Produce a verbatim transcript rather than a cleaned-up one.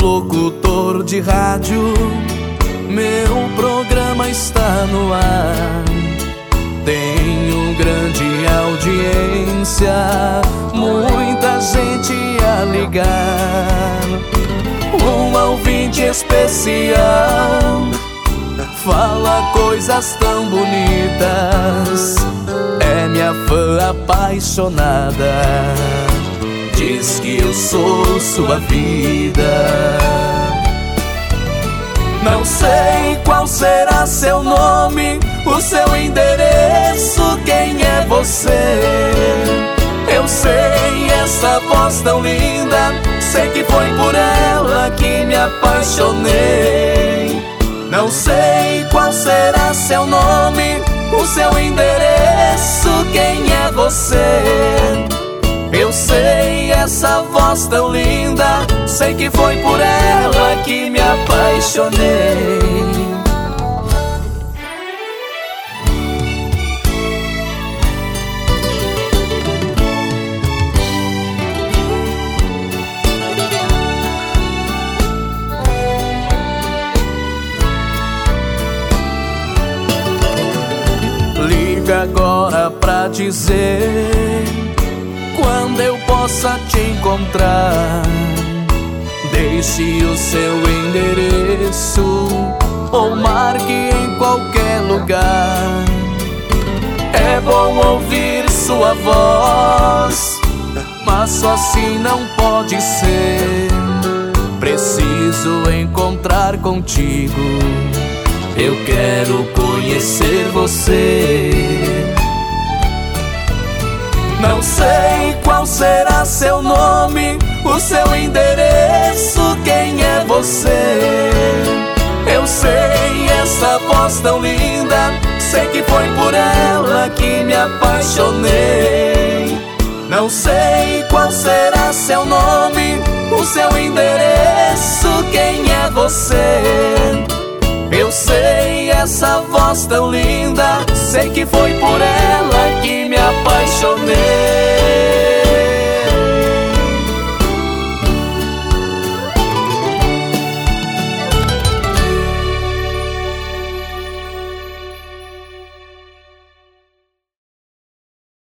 locutor de rádio, meu programa está no ar. Tenho grande audiência, muita gente a ligar. Um ouvinte especial fala coisas tão bonitas, é minha fã apaixonada, diz que eu sou sua vida. Não sei qual será seu nome, o seu endereço, quem é você. Eu sei essa voz tão linda, sei que foi por ela que me apaixonei. Não sei qual será seu nome, o seu endereço, quem é você. Eu sei essa voz tão linda, sei que foi por ela que me apaixonei. Liga agora pra dizer quando eu possa te encontrar. Deixe o seu endereço ou marque em qualquer lugar. É bom ouvir sua voz, mas só assim não pode ser. Preciso encontrar contigo, eu quero conhecer você. Não sei qual será seu nome, o seu endereço, quem é você. Eu sei essa voz tão linda, sei que foi por ela que me apaixonei. Não sei qual será seu nome, o seu endereço, quem é você. Eu sei essa voz tão linda, sei que foi por ela que me apaixonei.